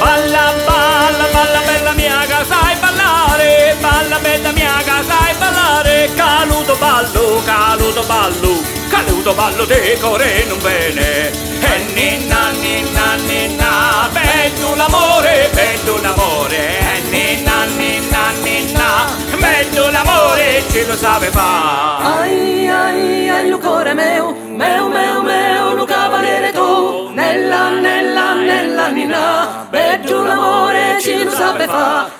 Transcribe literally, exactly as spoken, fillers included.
Balla, balla, balla bella mia che sai ballare, balla bella mia che sai ballare, caluto ballo, caluto ballo, caluto ballo decore non bene. E ninna, ninna, ninna, bello l'amore, bello l'amore, e ninna, ninna, ninna, bello l'amore, ce lo sape fa. Ai, ai, ai, lo cuore mio, meo, meo, meo, lo cavaliere tu, nella, nella, nella, ninna, bello l'amore, ci lo sape fa.